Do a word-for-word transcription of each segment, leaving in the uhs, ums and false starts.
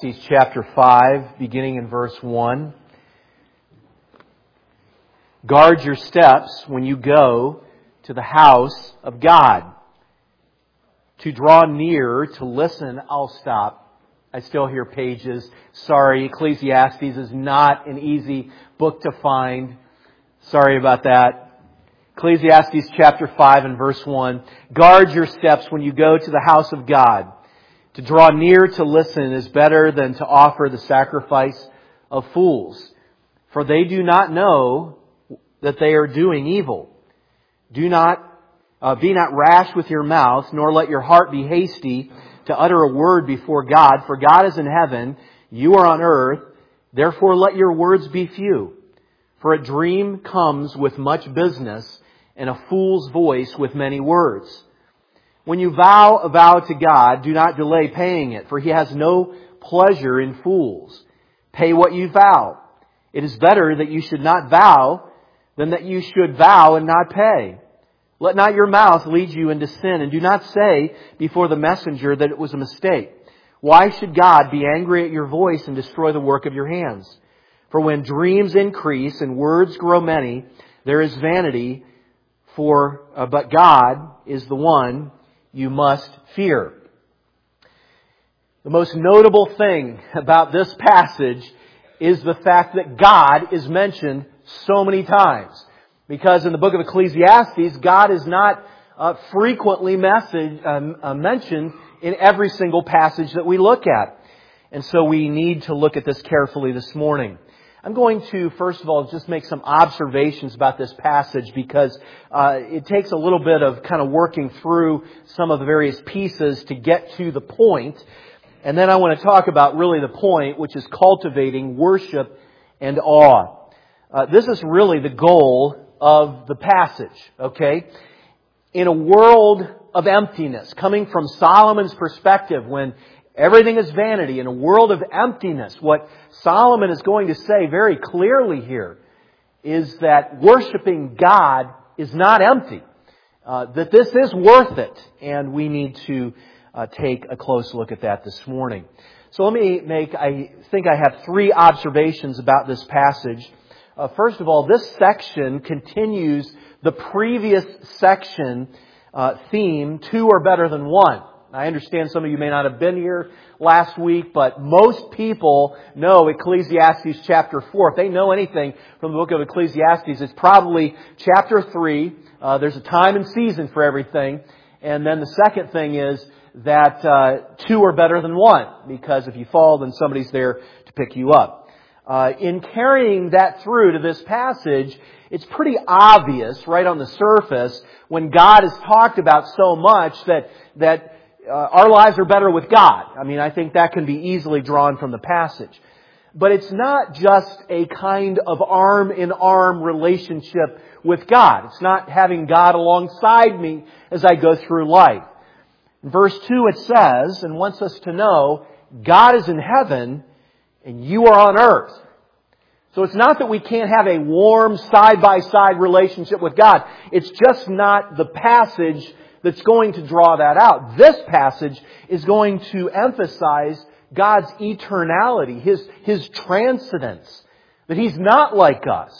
Chapter five, beginning in verse one. Guard your steps when you go to the house of God. To draw near, to listen, I'll stop. I still hear pages. Sorry, Ecclesiastes is not an easy book to find. Sorry about that. Ecclesiastes chapter five and verse one. Guard your steps when you go to the house of God. To draw near to listen is better than to offer the sacrifice of fools. For they do not know that they are doing evil. Do not, uh, be not rash with your mouth, nor let your heart be hasty to utter a word before God. For God is in heaven, you are on earth. Therefore let your words be few. For a dream comes with much business, and a fool's voice with many words. When you vow a vow to God, do not delay paying it, for He has no pleasure in fools. Pay what you vow. It is better that you should not vow than that you should vow and not pay. Let not your mouth lead you into sin, and do not say before the messenger that it was a mistake. Why should God be angry at your voice and destroy the work of your hands? For when dreams increase and words grow many, there is vanity, for uh, but God is the one you must fear. The most notable thing about this passage is the fact that God is mentioned so many times. Because in the book of Ecclesiastes, God is not uh, frequently message, um, uh, mentioned in every single passage that we look at. And so we need to look at this carefully this morning. I'm going to, first of all, just make some observations about this passage because uh, it takes a little bit of kind of working through some of the various pieces to get to the point. And then I want to talk about really the point, which is cultivating worship and awe. Uh, this is really the goal of the passage, okay? In a world of emptiness, coming from Solomon's perspective, when everything is vanity, in a world of emptiness, what Solomon is going to say very clearly here is that worshiping God is not empty. Uh, that this is worth it. And we need to uh, take a close look at that this morning. So let me make, I think I have three observations about this passage. Uh, first of all, this section continues the previous section uh, theme, two are better than one. I understand some of you may not have been here last week, but most people know Ecclesiastes chapter four. If they know anything from the book of Ecclesiastes, it's probably chapter three. Uh, there's a time and season for everything. And then the second thing is that uh, two are better than one, because if you fall, then somebody's there to pick you up. Uh, in carrying that through to this passage, it's pretty obvious right on the surface when God is talked about so much that that Uh, our lives are better with God. I mean, I think that can be easily drawn from the passage. But it's not just a kind of arm-in-arm relationship with God. It's not having God alongside me as I go through life. In verse two it says, and wants us to know, God is in heaven and you are on earth. So it's not that we can't have a warm side-by-side relationship with God. It's just not the passage that's going to draw that out. This passage is going to emphasize God's eternality, His, His transcendence, that He's not like us,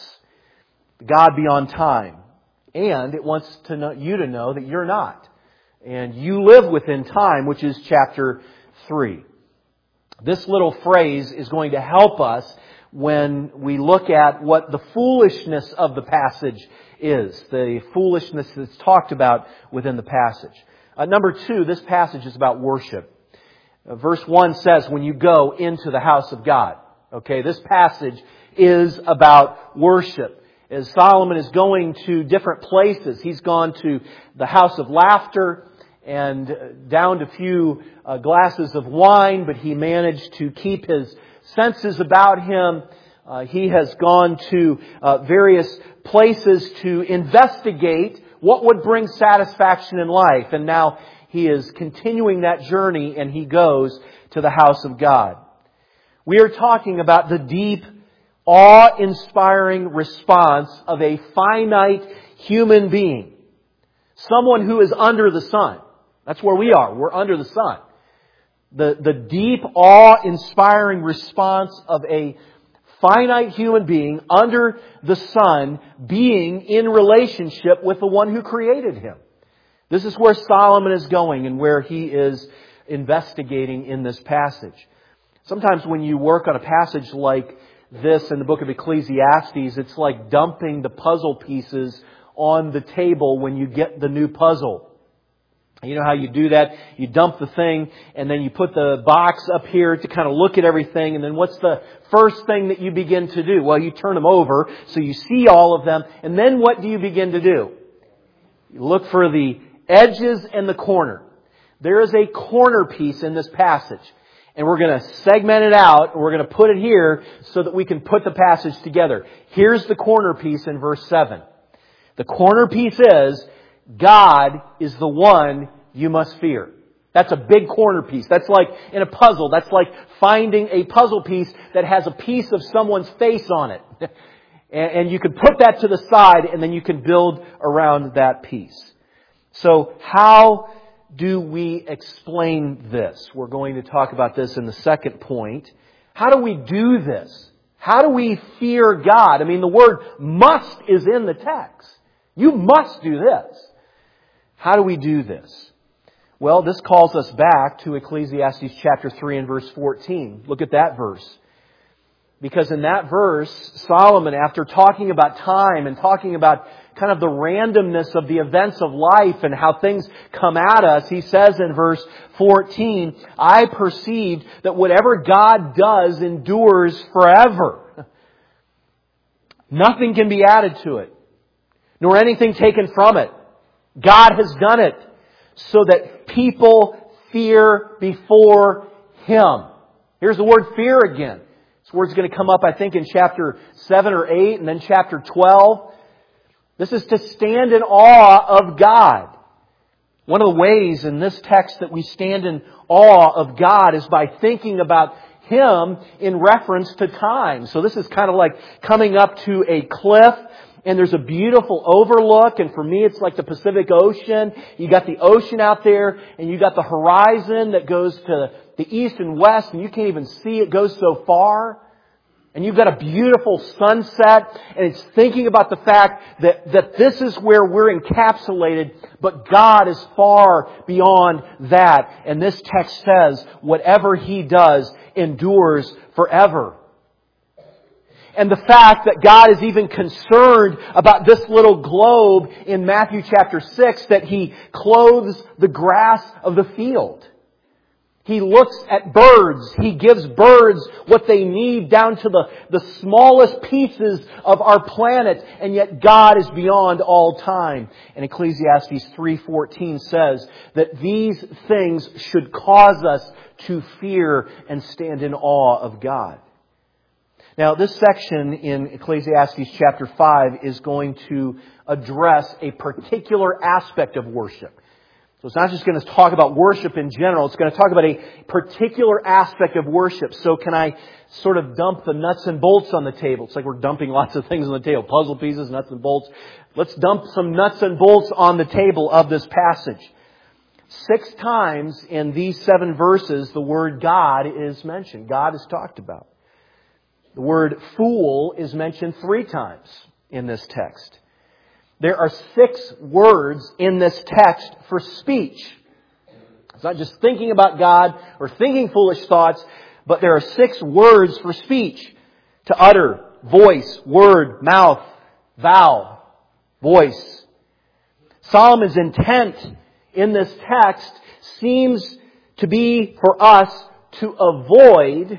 God beyond time. And it wants to know, you to know that you're not. And you live within time, which is chapter three. This little phrase is going to help us when we look at what the foolishness of the passage is, the foolishness that's talked about within the passage. Uh, number two, this passage is about worship. Uh, verse one says, when you go into the house of God. Okay, this passage is about worship. As Solomon is going to different places, he's gone to the house of laughter and downed a few uh, glasses of wine, but he managed to keep his senses about him. Uh, he has gone to uh, various places to investigate what would bring satisfaction in life. And now he is continuing that journey and he goes to the house of God. We are talking about the deep, awe-inspiring response of a finite human being. Someone who is under the sun. That's where we are. We're under the sun. The, the deep, awe-inspiring response of a finite human being under the sun being in relationship with the one who created him. This is where Solomon is going and where he is investigating in this passage. Sometimes when you work on a passage like this in the book of Ecclesiastes, it's like dumping the puzzle pieces on the table when you get the new puzzle. You know how you do that? You dump the thing and then you put the box up here to kind of look at everything, and then what's the first thing that you begin to do? Well, you turn them over so you see all of them, and then what do you begin to do? You look for the edges and the corner. There is a corner piece in this passage, and we're going to segment it out, and we're going to put it here so that we can put the passage together. Here's the corner piece in verse seven. The corner piece is, God is the one you must fear. That's a big corner piece. That's like in a puzzle. That's like finding a puzzle piece that has a piece of someone's face on it. And you can put that to the side and then you can build around that piece. So how do we explain this? We're going to talk about this in the second point. How do we do this? How do we fear God? I mean, the word must is in the text. You must do this. How do we do this? Well, this calls us back to Ecclesiastes chapter three and verse fourteen. Look at that verse. Because in that verse, Solomon, after talking about time and talking about kind of the randomness of the events of life and how things come at us, he says in verse fourteen, I perceived that whatever God does endures forever. Nothing can be added to it, nor anything taken from it. God has done it so that people fear before Him. Here's the word fear again. This word's going to come up, I think, in chapter seven or eight and then chapter twelve. This is to stand in awe of God. One of the ways in this text that we stand in awe of God is by thinking about Him in reference to time. So this is kind of like coming up to a cliff, and there's a beautiful overlook, and for me it's like the Pacific Ocean. You got the ocean out there, and you got the horizon that goes to the east and west, and you can't even see it goes so far. And you've got a beautiful sunset, and it's thinking about the fact that, that this is where we're encapsulated, but God is far beyond that. And this text says, whatever He does endures forever. And the fact that God is even concerned about this little globe in Matthew chapter six, that He clothes the grass of the field. He looks at birds. He gives birds what they need down to the, the smallest pieces of our planet. And yet God is beyond all time. And Ecclesiastes three fourteen says that these things should cause us to fear and stand in awe of God. Now, this section in Ecclesiastes chapter five is going to address a particular aspect of worship. So it's not just going to talk about worship in general. It's going to talk about a particular aspect of worship. So can I sort of dump the nuts and bolts on the table? It's like we're dumping lots of things on the table. Puzzle pieces, nuts and bolts. Let's dump some nuts and bolts on the table of this passage. Six times in these seven verses, the word God is mentioned. God is talked about. The word fool is mentioned three times in this text. There are six words in this text for speech. It's not just thinking about God or thinking foolish thoughts, but there are six words for speech. To utter, voice, word, mouth, vow, voice. Solomon's intent in this text seems to be for us to avoid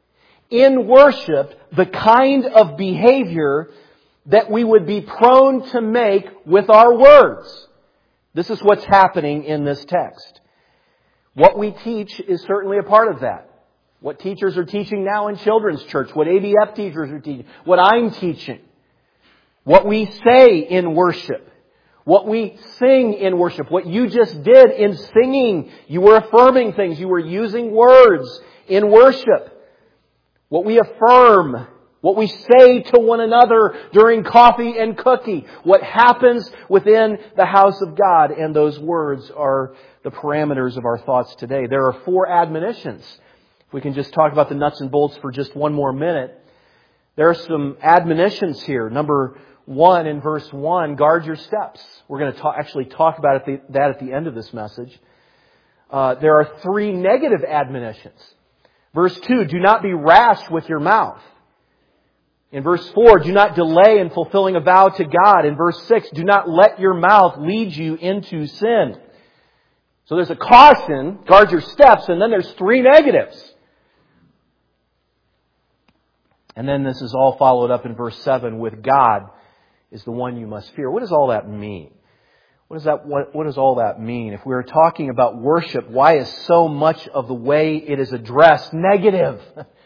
in worship the kind of behavior that we would be prone to make with our words. This is what's happening in this text. What we teach is certainly a part of that. What teachers are teaching now in children's church, what A B F teachers are teaching, what I'm teaching, what we say in worship, what we sing in worship, what you just did in singing. You were affirming things. You were using words in worship. What we affirm What we say to one another during coffee and cookie. What happens within the house of God. And those words are the parameters of our thoughts today. There are four admonitions. If we can just talk about the nuts and bolts for just one more minute. There are some admonitions here. Number one, in verse one, guard your steps. We're going to talk, actually talk about it, that at the end of this message. Uh, there are three negative admonitions. Verse two, do not be rash with your mouth. In verse four, do not delay in fulfilling a vow to God. In verse six, do not let your mouth lead you into sin. So there's a caution, guard your steps, and then there's three negatives. And then this is all followed up in verse seven with God is the one you must fear. What does all that mean? What does that, what, what does all that mean? If we are talking about worship, why is so much of the way it is addressed negative?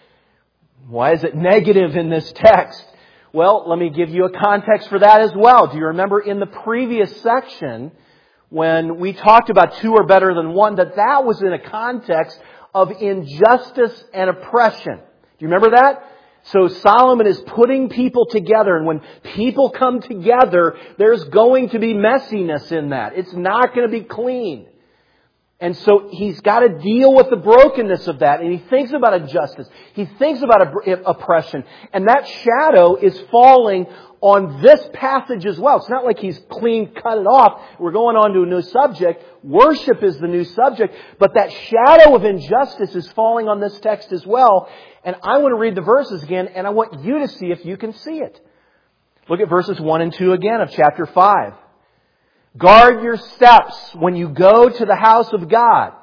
Why is it negative in this text? Well, let me give you a context for that as well. Do you remember in the previous section when we talked about two are better than one, that that was in a context of injustice and oppression? Do you remember that? So Solomon is putting people together, and when people come together, there's going to be messiness in that. It's not going to be clean. And so he's got to deal with the brokenness of that, and he thinks about injustice. He thinks about oppression, and that shadow is falling on this passage as well. It's not like he's clean cut it off. We're going on to a new subject. Worship is the new subject, but that shadow of injustice is falling on this text as well. And I want to read the verses again, and I want you to see if you can see it. Look at verses one and two again of chapter five. Guard your steps when you go to the house of God.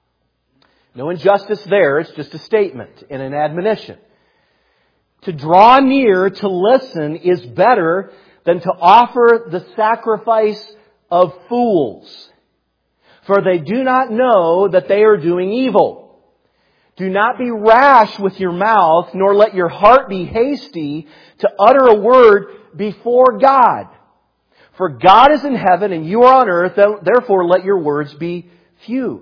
No injustice there. It's just a statement and an admonition. To draw near to listen is better than to offer the sacrifice of fools. For they do not know that they are doing evil. Do not be rash with your mouth, nor let your heart be hasty to utter a word before God. For God is in heaven and you are on earth, therefore let your words be few.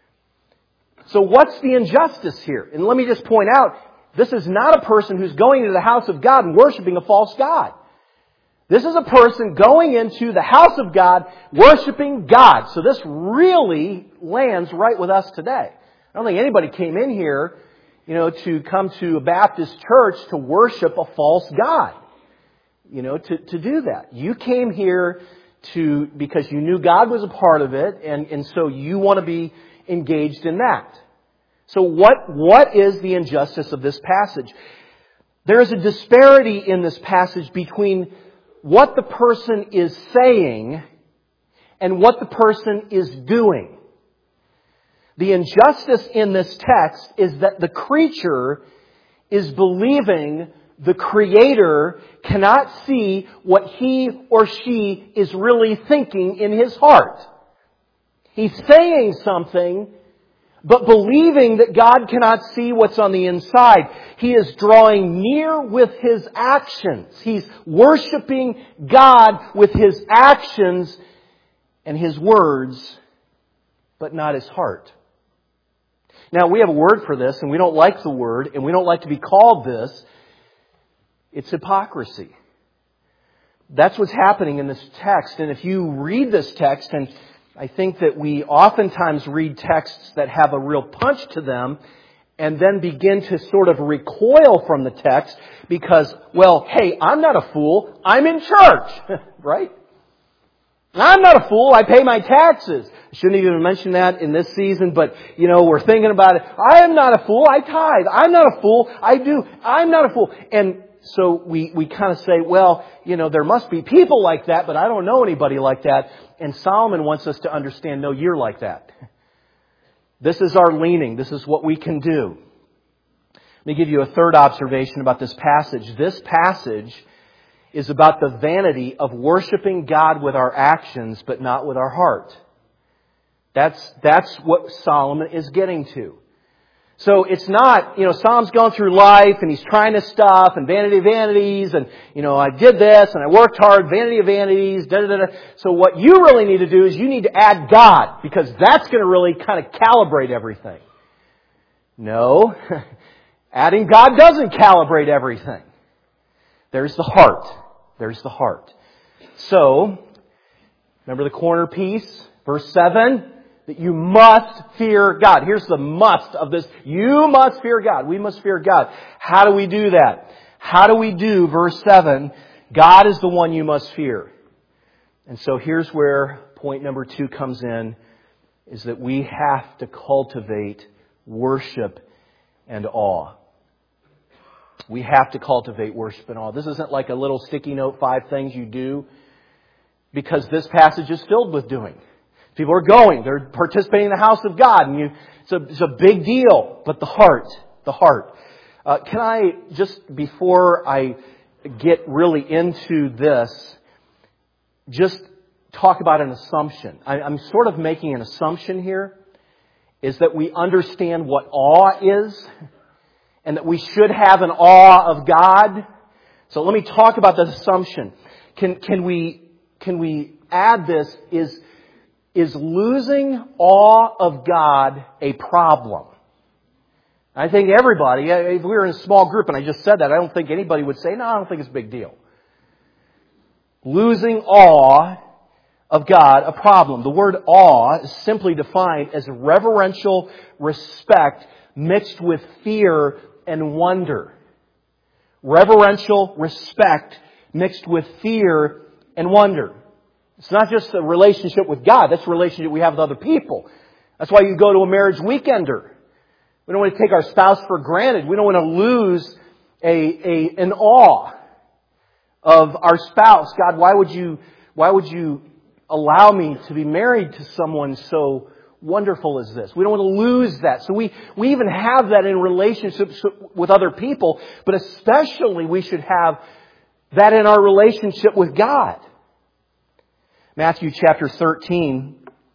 So what's the injustice here? And let me just point out, this is not a person who's going into the house of God and worshiping a false god. This is a person going into the house of God, worshiping God. So this really lands right with us today. I don't think anybody came in here, you know, to come to a Baptist church to worship a false god. You know, to, to do that. You came here to, because you knew God was a part of it, and, and so you want to be engaged in that. So what, what is the injustice of this passage? There is a disparity in this passage between what the person is saying and what the person is doing. The injustice in this text is that the creature is believing the Creator cannot see what he or she is really thinking in his heart. He's saying something, but believing that God cannot see what's on the inside. He is drawing near with his actions. He's worshiping God with his actions and his words, but not his heart. Now, we have a word for this, and we don't like the word, and we don't like to be called this. It's hypocrisy. That's what's happening in this text. And if you read this text, and I think that we oftentimes read texts that have a real punch to them and then begin to sort of recoil from the text because, well, hey, I'm not a fool. I'm in church, right? I'm not a fool. I pay my taxes. I shouldn't even mention that in this season, but, you know, we're thinking about it. I am not a fool. I tithe. I'm not a fool. I do. I'm not a fool. And so we, we kind of say, well, you know, there must be people like that, but I don't know anybody like that. And Solomon wants us to understand, no, you're like that. This is our leaning. This is what we can do. Let me give you a third observation about this passage. This passage is about the vanity of worshiping God with our actions, but not with our heart. That's, that's what Solomon is getting to. So it's not, you know, Solomon's gone through life and he's trying to stuff and vanity of vanities and, you know, I did this and I worked hard, vanity of vanities, da da da. So what you really need to do is you need to add God because that's going to really kind of calibrate everything. No, adding God doesn't calibrate everything. There's the heart. There's the heart. So, remember the corner piece? Verse seven, that you must fear God. Here's the must of this. You must fear God. We must fear God. How do we do that? How do we do, verse seven, God is the one you must fear. And so here's where point number two comes in, is that we have to cultivate worship and awe. We have to cultivate worship and awe. This isn't like a little sticky note, five things you do, because this passage is filled with doing. People are going. They're participating in the house of God. And you, it's, a, it's a big deal. But the heart, the heart. Uh, can I, just before I get really into this, just talk about an assumption. I, I'm sort of making an assumption here, is that we understand what awe is, and that we should have an awe of God. So let me talk about that assumption. Can, can we, can we add this? Is, is losing awe of God a problem? I think everybody, if we were in a small group and I just said that, I don't think anybody would say, no, I don't think it's a big deal. Losing awe of God, a problem. The word awe is simply defined as reverential respect mixed with fear and wonder. Reverential respect mixed with fear and wonder. It's not just a relationship with God, that's a relationship we have with other people. That's why you go to a marriage weekender. We don't want to take our spouse for granted. We don't want to lose a, a an awe of our spouse. God, why would you why would you allow me to be married to someone so wonderful as this? We don't want to lose that. So we, we even have that in relationships with other people, but especially we should have that in our relationship with God. Matthew chapter thirteen.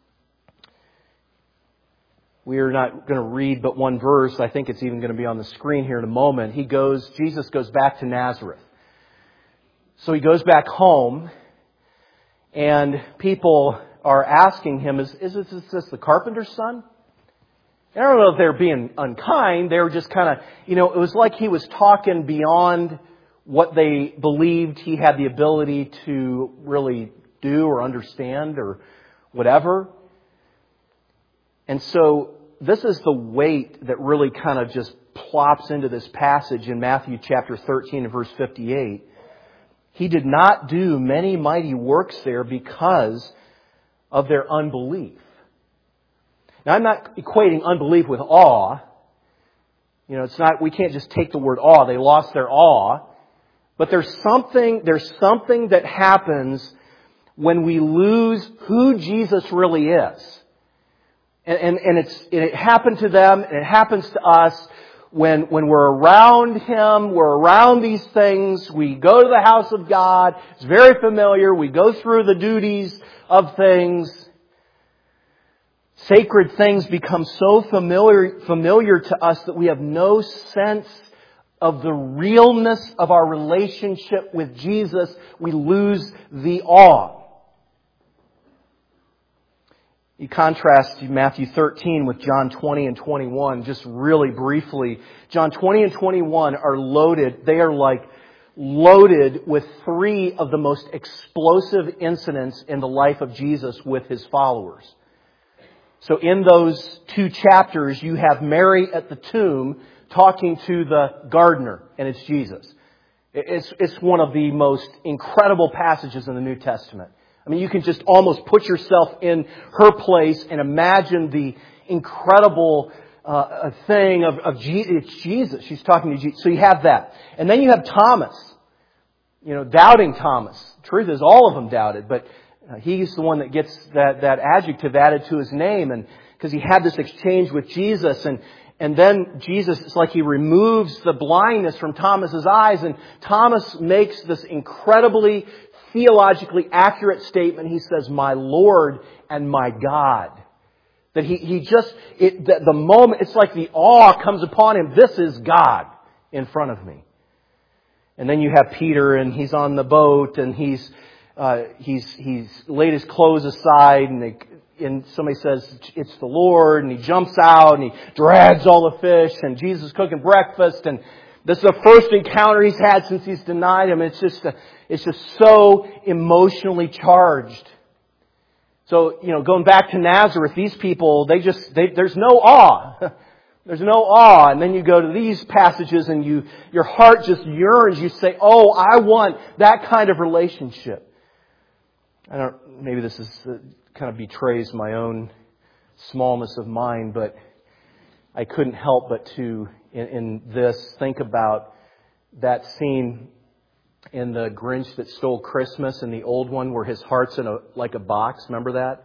We are not going to read but one verse. I think it's even going to be on the screen here in a moment. He goes, Jesus goes back to Nazareth. So he goes back home, and people are asking him, is, is, this, is this the carpenter's son? I don't know if they were being unkind. They were just kind of, you know, it was like he was talking beyond what they believed he had the ability to really do or understand or whatever. And so this is the weight that really kind of just plops into this passage in Matthew chapter thirteen and verse fifty-eight. He did not do many mighty works there because of their unbelief. Now, I'm not equating unbelief with awe. You know, it's not, we can't just take the word awe. They lost their awe. But there's something, there's something that happens when we lose who Jesus really is. And, and, and it's, it happened to them, and it happens to us when, when we're around Him, we're around these things, we go to the house of God, it's very familiar, we go through the duties of things. Sacred things become so familiar, familiar to us that we have no sense of the realness of our relationship with Jesus. We lose the awe. You contrast Matthew thirteen with John twenty and twenty-one, just really briefly. John twenty and twenty-one are loaded. They are like loaded with three of the most explosive incidents in the life of Jesus with His followers. So in those two chapters, you have Mary at the tomb talking to the gardener, and it's Jesus. It's, it's one of the most incredible passages in the New Testament. I mean, you can just almost put yourself in her place and imagine the incredible uh, thing of, of Je- it's Jesus. She's talking to Jesus. So you have that. And then you have Thomas. You know, doubting Thomas. The truth is, all of them doubted, but uh, he's the one that gets that, that adjective added to his name, and because he had this exchange with Jesus, and and then Jesus, it's like He removes the blindness from Thomas's eyes, and Thomas makes this incredibly theologically accurate statement. He says, "My Lord and my God." That he, he just, it, the, the moment, it's like the awe comes upon him. This is God in front of me. And then you have Peter, and he's on the boat, and he's, uh, he's, he's laid his clothes aside, and they, and somebody says, "It's the Lord," and he jumps out, and he drags all the fish, and Jesus is cooking breakfast, and This is the first encounter he's had since he's denied him. It's just, a, it's just so emotionally charged. So, you know, going back to Nazareth, these people, they just, they, there's no awe. There's no awe. And then you go to these passages and you, your heart just yearns. You say, oh, I want that kind of relationship. I don't, maybe this is, uh, kind of betrays my own smallness of mind, but I couldn't help but to, in, in this, think about that scene in The Grinch That Stole Christmas, in the old one, where his heart's in a like a box. Remember that?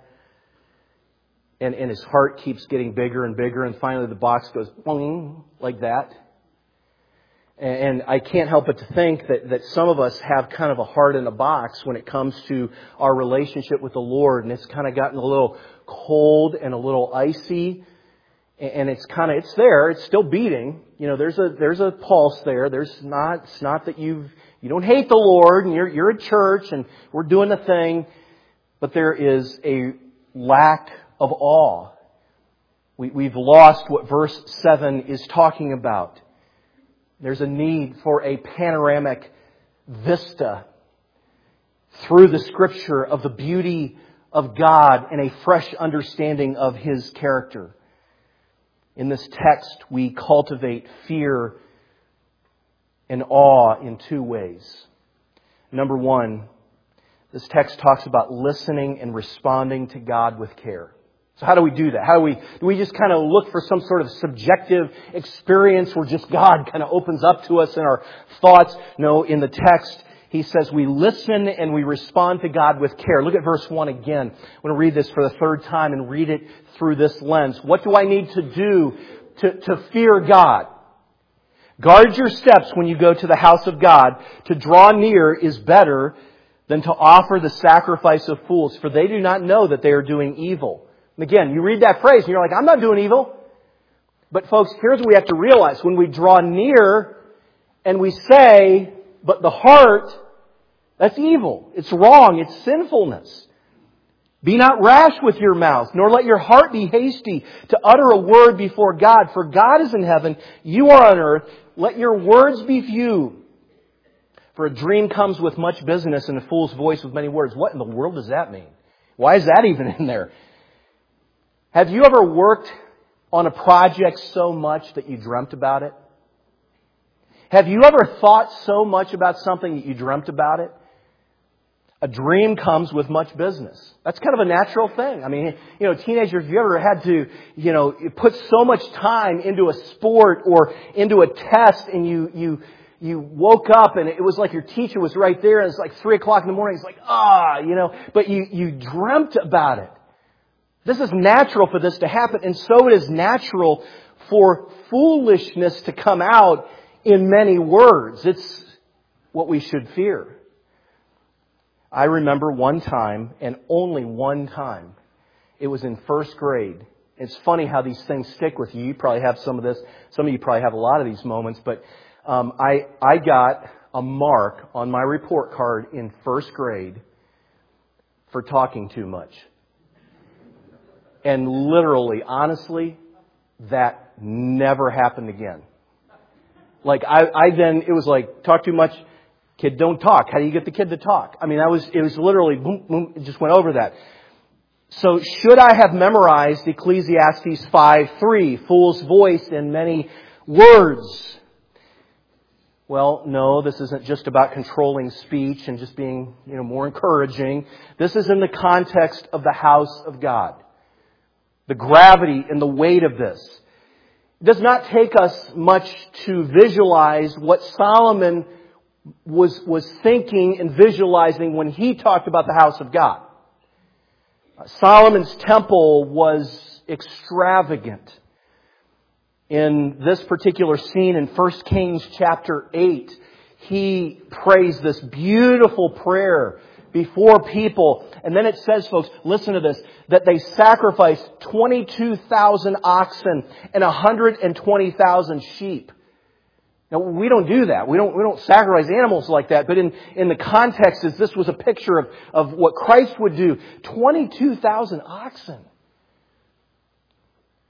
And, and his heart keeps getting bigger and bigger, and finally the box goes boing, like that. And, and I can't help but to think that, that some of us have kind of a heart in a box when it comes to our relationship with the Lord, and it's kind of gotten a little cold and a little icy. And it's kind of, it's there, it's still beating. You know, there's a, there's a pulse there. There's not, it's not that you've, you don't hate the Lord and you're, you're at church and we're doing the thing. But there is a lack of awe. We, we've lost what verse seven is talking about. There's a need for a panoramic vista through the Scripture of the beauty of God and a fresh understanding of His character. In this text, we cultivate fear and awe in two ways. Number one, this text talks about listening and responding to God with care. So how do we do that? How do we, do we just kind of look for some sort of subjective experience where just God kind of opens up to us in our thoughts? No, in the text, he says we listen and we respond to God with care. Look at verse one again. I want to read this for the third time and read it through this lens. What do I need to do to, to fear God? Guard your steps when you go to the house of God. To draw near is better than to offer the sacrifice of fools, for they do not know that they are doing evil. And again, you read that phrase and you're like, I'm not doing evil. But folks, here's what we have to realize. When we draw near and we say, but the heart, that's evil. It's wrong. It's sinfulness. Be not rash with your mouth, nor let your heart be hasty to utter a word before God. For God is in heaven, you are on earth. Let your words be few. For a dream comes with much business, and a fool's voice with many words. What in the world does that mean? Why is that even in there? Have you ever worked on a project so much that you dreamt about it? Have you ever thought so much about something that you dreamt about it? A dream comes with much business. That's kind of a natural thing. I mean, you know, teenagers, have you ever had to, you know, put so much time into a sport or into a test, and you, you, you woke up and it was like your teacher was right there, and it's like three o'clock in the morning. It's like, ah, you know, but you, you dreamt about it. This is natural for this to happen, and so it is natural for foolishness to come out in many words. It's what we should fear. I remember one time, and only one time, it was in first grade. It's funny how these things stick with you. You probably have some of this. Some of you probably have a lot of these moments. But um, I, I got a mark on my report card in first grade for talking too much. And literally, honestly, that never happened again. Like, I, I then, it was like, talk too much. Kid, don't talk. How do you get the kid to talk? I mean, that was, it was literally, boom, boom, it just went over that. So, should I have memorized Ecclesiastes five three, fool's voice in many words? Well, no, this isn't just about controlling speech and just being, you know, more encouraging. This is in the context of the house of God. The gravity and the weight of this. It does not take us much to visualize what Solomon was was thinking and visualizing when he talked about the house of God. Solomon's temple was extravagant. In this particular scene in First Kings chapter eight, he prays this beautiful prayer before people. And then it says, folks, listen to this, that they sacrificed twenty-two thousand oxen and one hundred twenty thousand sheep. Now, we don't do that. We don't, we don't sacrifice animals like that. But in, in the context, is this was a picture of, of what Christ would do. twenty-two thousand oxen.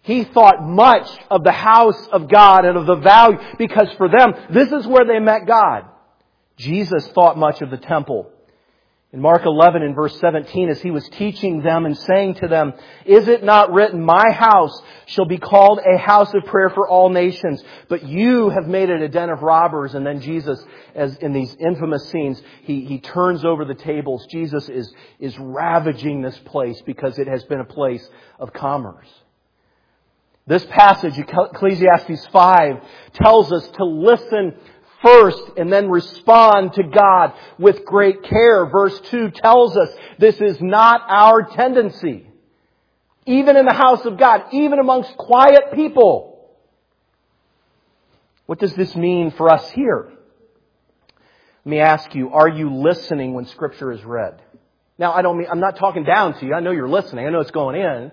He thought much of the house of God and of the value, because for them, this is where they met God. Jesus thought much of the temple. In Mark eleven and verse seventeen, as He was teaching them and saying to them, "Is it not written, my house shall be called a house of prayer for all nations, but you have made it a den of robbers." And then Jesus, as in these infamous scenes, He, he turns over the tables. Jesus is, is ravaging this place because it has been a place of commerce. This passage, Ecclesiastes five, tells us to listen first and then respond to God with great care. Verse two tells us this is not our tendency. Even in the house of God, even amongst quiet people. What does this mean for us here? Let me ask you, are you listening when Scripture is read? Now, I don't mean, I'm not talking down to you. I know you're listening. I know it's going in.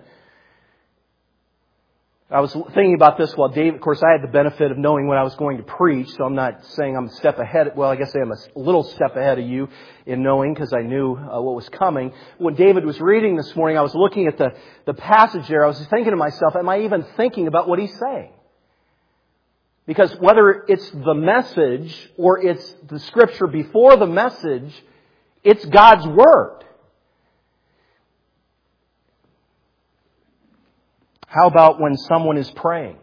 I was thinking about this while Dave, of course, I had the benefit of knowing what I was going to preach, so I'm not saying I'm a step ahead. Well, I guess I am a little step ahead of you in knowing, because I knew uh, what was coming. When David was reading this morning, I was looking at the, the passage there. I was thinking to myself, am I even thinking about what he's saying? Because whether it's the message or it's the Scripture before the message, it's God's Word. How about when someone is praying?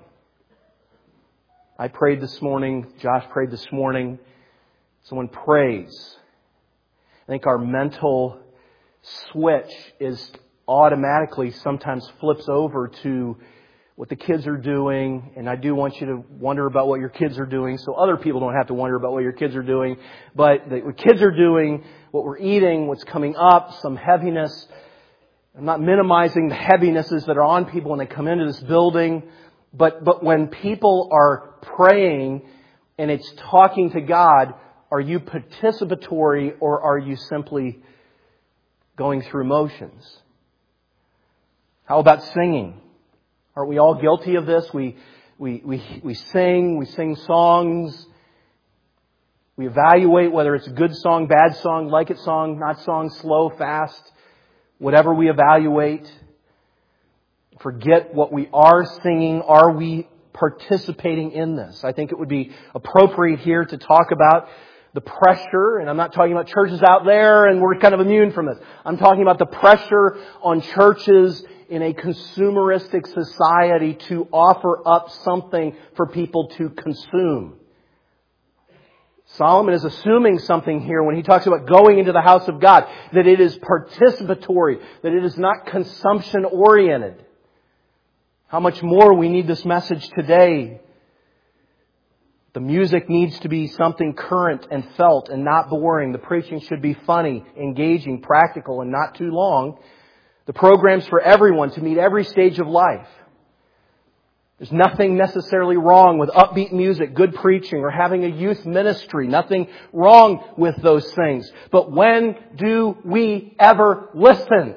I prayed this morning. Josh prayed this morning. Someone prays. I think our mental switch is automatically sometimes flips over to what the kids are doing. And I do want you to wonder about what your kids are doing, so other people don't have to wonder about what your kids are doing. But what kids are doing, what we're eating, what's coming up, some heaviness. I'm not minimizing the heavinesses that are on people when they come into this building. But, but when people are praying and it's talking to God, are you participatory or are you simply going through motions? How about singing? Aren't we all guilty of this? We, we, we, we sing, we sing songs. We evaluate whether it's a good song, bad song, like it song, not song, slow, fast. Whatever we evaluate, forget what we are singing. Are we participating in this? I think it would be appropriate here to talk about the pressure, and I'm not talking about churches out there and we're kind of immune from this. I'm talking about the pressure on churches in a consumeristic society to offer up something for people to consume. Solomon is assuming something here when he talks about going into the house of God, that it is participatory, that it is not consumption-oriented. How much more we need this message today. The music needs to be something current and felt and not boring. The preaching should be funny, engaging, practical, and not too long. The program's for everyone to meet every stage of life. There's nothing necessarily wrong with upbeat music, good preaching, or having a youth ministry. Nothing wrong with those things. But when do we ever listen?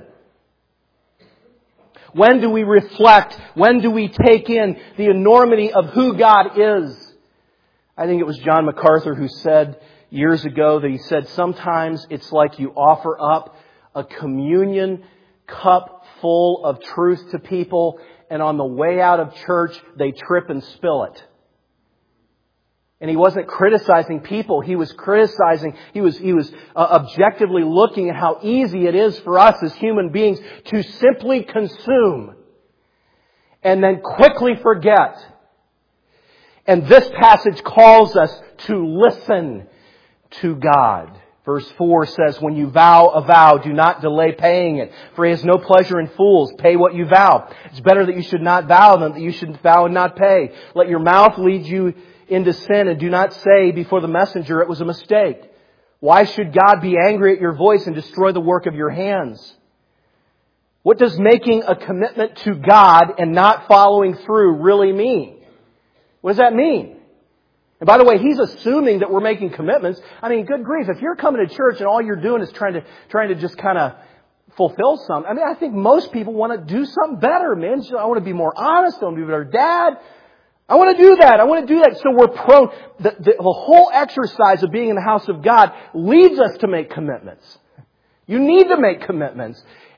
When do we reflect? When do we take in the enormity of who God is? I think it was John MacArthur who said years ago that he said, sometimes it's like you offer up a communion cup full of truth to people, and on the way out of church, they trip and spill it. And he wasn't criticizing people. He was criticizing, he was, he was uh, objectively looking at how easy it is for us as human beings to simply consume and then quickly forget. And this passage calls us to listen to God. Verse four says, when you vow a vow, do not delay paying it, for He has no pleasure in fools. Pay what you vow. It's better that you should not vow than that you should vow and not pay. Let your mouth lead you into sin, and do not say before the messenger it was a mistake. Why should God be angry at your voice and destroy the work of your hands? What does making a commitment to God and not following through really mean? What does that mean? And by the way, he's assuming that we're making commitments. I mean, good grief, if you're coming to church and all you're doing is trying to trying to just kind of fulfill something. I mean, I think most people want to do something better, man. I want to be more honest. I want to be a better dad. I want to do that. I want to do that. So we're prone. The, the, the whole exercise of being in the house of God leads us to make commitments. You need to make commitments.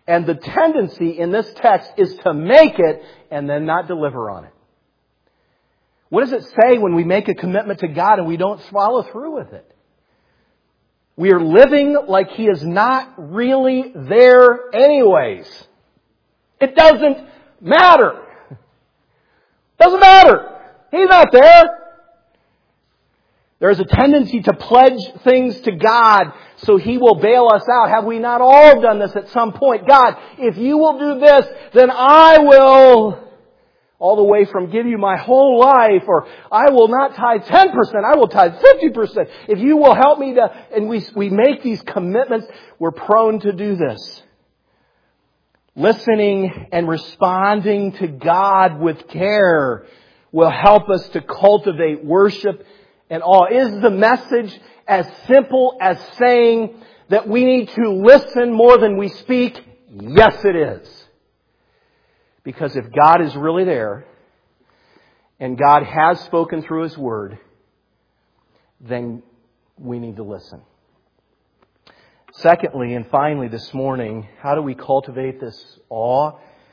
And the tendency in this text is to make it and then not deliver on it. What does it say when we make a commitment to God and we don't follow through with it? We are living like He is not really there anyways. It doesn't matter. Doesn't matter. He's not there. There is a tendency to pledge things to God so He will bail us out. Have we not all done this at some point? God, if you will do this, then I will, all the way from give you my whole life, or I will not tithe ten percent, I will tithe fifty percent. If you will help me to, and we, we make these commitments, we're prone to do this. Listening and responding to God with care will help us to cultivate worship and awe. Is the message as simple as saying that we need to listen more than we speak? Yes, it is. Because if God is really there, and God has spoken through His Word, then we need to listen. Secondly, and finally this morning, how do we cultivate this awe?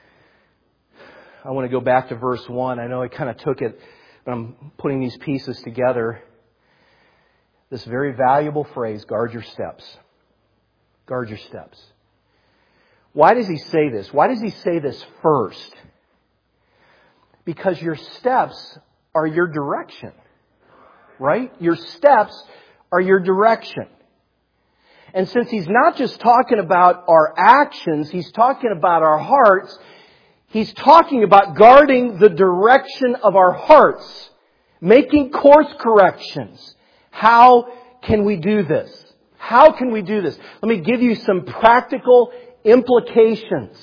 I want to go back to verse one. I know I kind of took it, but I'm putting these pieces together. This very valuable phrase, guard your steps. Guard your steps. Why does he say this? Why does he say this first? Because your steps are your direction. Right? Your steps are your direction. And since he's not just talking about our actions, he's talking about our hearts. He's talking about guarding the direction of our hearts. Making course corrections. How can we do this? How can we do this? Let me give you some practical implications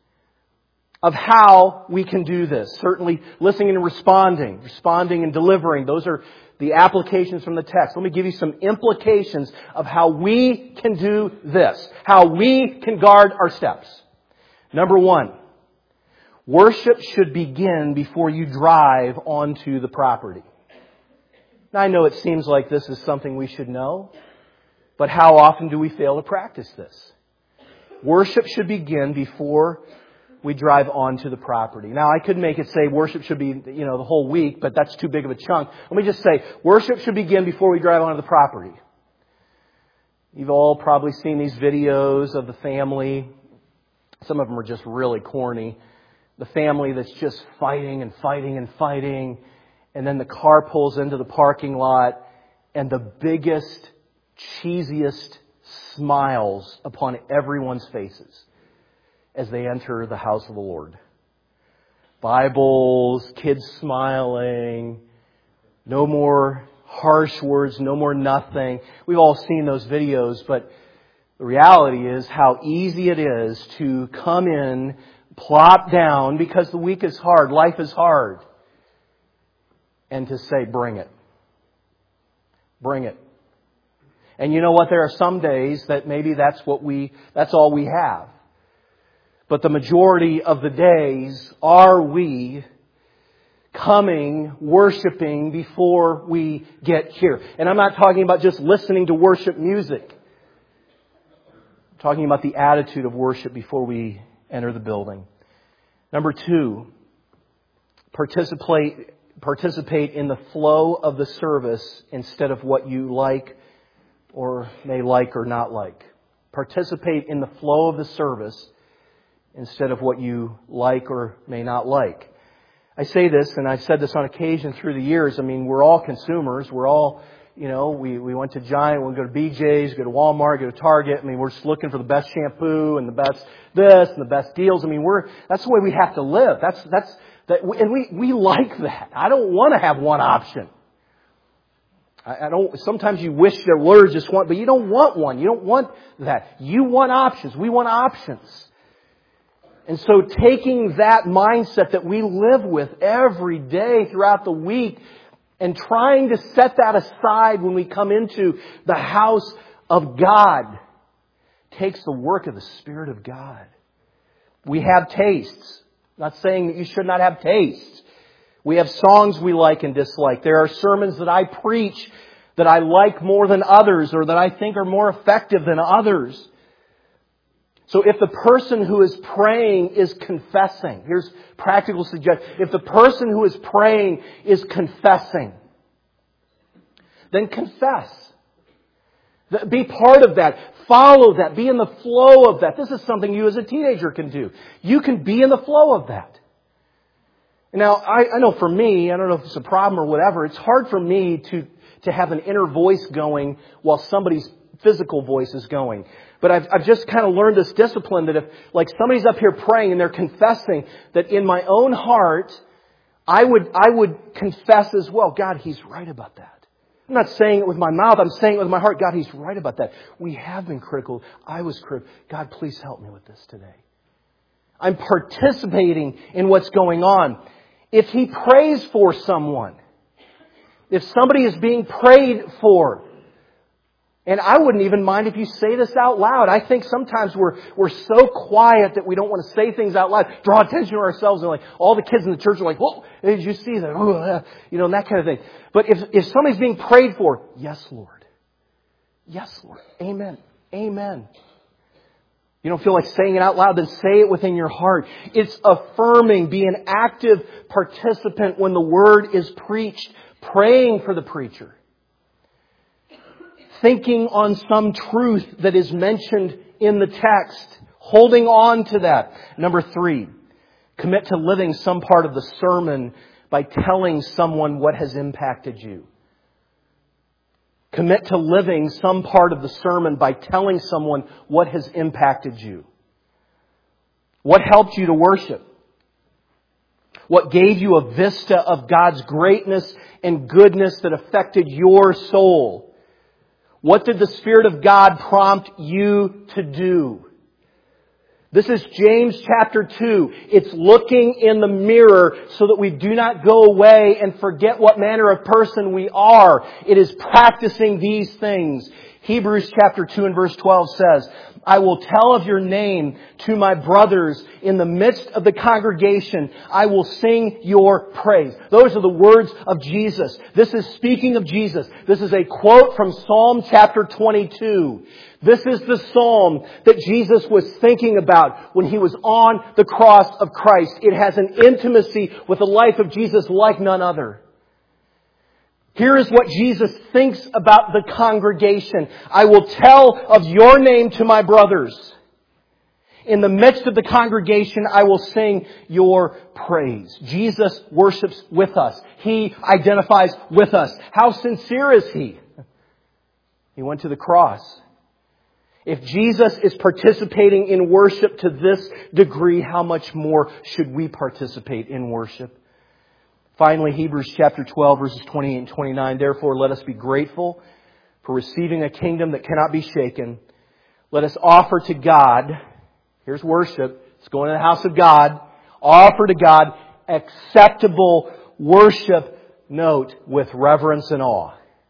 of how we can do this. Certainly listening and responding. Responding and delivering. Those are the applications from the text. Let me give you some implications of how we can do this. How we can guard our steps. Number one. Worship should begin before you drive onto the property. Now, I know it seems like this is something we should know, but how often do we fail to practice this? Worship should begin before we drive onto the property. Now, I could make it say worship should be, you know, the whole week, but that's too big of a chunk. Let me just say, worship should begin before we drive onto the property. You've all probably seen these videos of the family. Some of them are just really corny. The family that's just fighting and fighting and fighting. And then the car pulls into the parking lot and the biggest, cheesiest smiles upon everyone's faces as they enter the house of the Lord. Bibles, kids smiling, no more harsh words, no more nothing. We've all seen those videos, but the reality is how easy it is to come in, plop down, because the week is hard, life is hard, and to say, bring it. Bring it. And you know what? There are some days that maybe that's what we, that's all we have. But the majority of the days, are we coming, worshiping before we get here? And I'm not talking about just listening to worship music. I'm talking about the attitude of worship before we enter the building. Number two, participate participate in the flow of the service instead of what you like or may like or not like. Participate in the flow of the service instead of what you like or may not like. I say this, and I've said this on occasion through the years. I mean, we're all consumers. We're all, you know, we, we went to Giant, we go to B J's, go to Walmart, go to Target. I mean, we're just looking for the best shampoo and the best this and the best deals. I mean, we're, that's the way we have to live. That's, that's, that, and we, we like that. I don't want to have one option. I, I don't, sometimes you wish there were just one, but you don't want one. You don't want that. You want options. We want options. And so taking that mindset that we live with every day throughout the week and trying to set that aside when we come into the house of God takes the work of the Spirit of God. We have tastes. I'm not saying that you should not have tastes. We have songs we like and dislike. There are sermons that I preach that I like more than others or that I think are more effective than others. So if the person who is praying is confessing, here's practical suggestion. If the person who is praying is confessing, then confess. Be part of that. Follow that. Be in the flow of that. This is something you as a teenager can do. You can be in the flow of that. Now, I, I know for me, I don't know if it's a problem or whatever, it's hard for me to, to have an inner voice going while somebody's physical voice is going. But I've, I've just kind of learned this discipline that if, like, somebody's up here praying and they're confessing, that in my own heart, I would, I would confess as well, God, He's right about that. I'm not saying it with my mouth, I'm saying it with my heart. God, He's right about that. We have been critical. I was critical. God, please help me with this today. I'm participating in what's going on. If He prays for someone, if somebody is being prayed for, and I wouldn't even mind if you say this out loud. I think sometimes we're we're so quiet that we don't want to say things out loud, draw attention to ourselves, and like all the kids in the church are like, "Whoa, did you see that?" You know, and that kind of thing. But if if somebody's being prayed for, yes, Lord, yes, Lord, Amen, Amen. You don't feel like saying it out loud, then say it within your heart. It's affirming. Be an active participant when the word is preached, praying for the preacher. Thinking on some truth that is mentioned in the text. Holding on to that. Number three, commit to living some part of the sermon by telling someone what has impacted you. Commit to living some part of the sermon by telling someone what has impacted you. What helped you to worship? What gave you a vista of God's greatness and goodness that affected your soul? What did the Spirit of God prompt you to do? This is James chapter two. It's looking in the mirror so that we do not go away and forget what manner of person we are. It is practicing these things. Hebrews chapter two and verse twelve says, I will tell of your name to my brothers in the midst of the congregation. I will sing your praise. Those are the words of Jesus. This is speaking of Jesus. This is a quote from Psalm chapter twenty-two. This is the psalm that Jesus was thinking about when He was on the cross of Christ. It has an intimacy with the life of Jesus like none other. Here is what Jesus thinks about the congregation. I will tell of your name to my brothers. In the midst of the congregation, I will sing your praise. Jesus worships with us. He identifies with us. How sincere is He? He went to the cross. If Jesus is participating in worship to this degree, how much more should we participate in worship? Finally, Hebrews chapter twelve, verses twenty-eight and twenty-nine. Therefore, let us be grateful for receiving a kingdom that cannot be shaken. Let us offer to God, here's worship, it's going to the house of God, offer to God acceptable worship, note, with reverence and awe.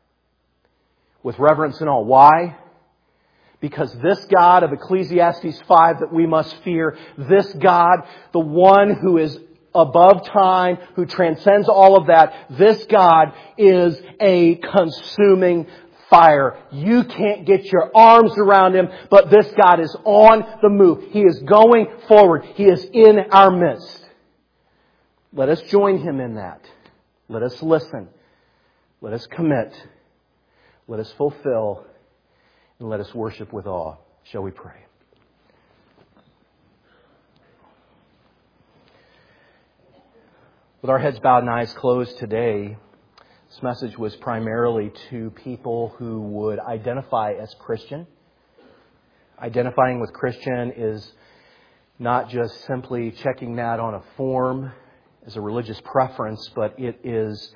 With reverence and awe. Why? Because this God of Ecclesiastes five that we must fear, this God, the one who is above time, who transcends all of that, this God is a consuming fire. You can't get your arms around Him, but this God is on the move. He is going forward. He is in our midst. Let us join Him in that. Let us listen. Let us commit. Let us fulfill. And let us worship with awe. Shall we pray? With our heads bowed and eyes closed today, this message was primarily to people who would identify as Christian. Identifying with Christian is not just simply checking that on a form as a religious preference, but it is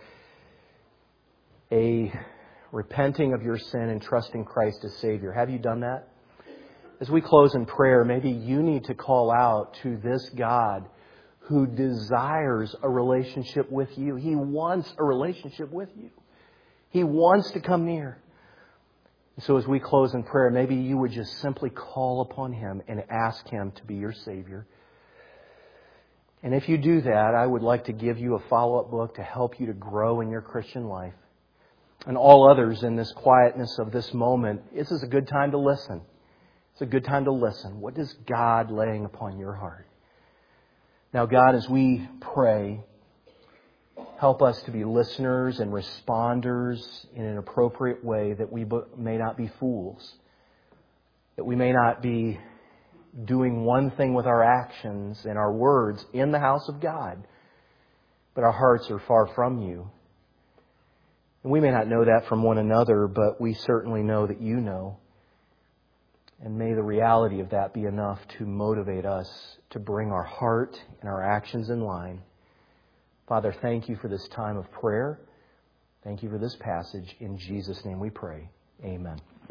a repenting of your sin and trusting Christ as Savior. Have you done that? As we close in prayer, maybe you need to call out to this God who desires a relationship with you. He wants a relationship with you. He wants to come near. So as we close in prayer, maybe you would just simply call upon Him and ask Him to be your Savior. And if you do that, I would like to give you a follow-up book to help you to grow in your Christian life. And all others in this quietness of this moment, this is a good time to listen. It's a good time to listen. What is God laying upon your heart? Now, God, as we pray, help us to be listeners and responders in an appropriate way, that we may not be fools, that we may not be doing one thing with our actions and our words in the house of God, but our hearts are far from you. And we may not know that from one another, but we certainly know that you know. And may the reality of that be enough to motivate us to bring our heart and our actions in line. Father, thank you for this time of prayer. Thank you for this passage. In Jesus' name we pray. Amen.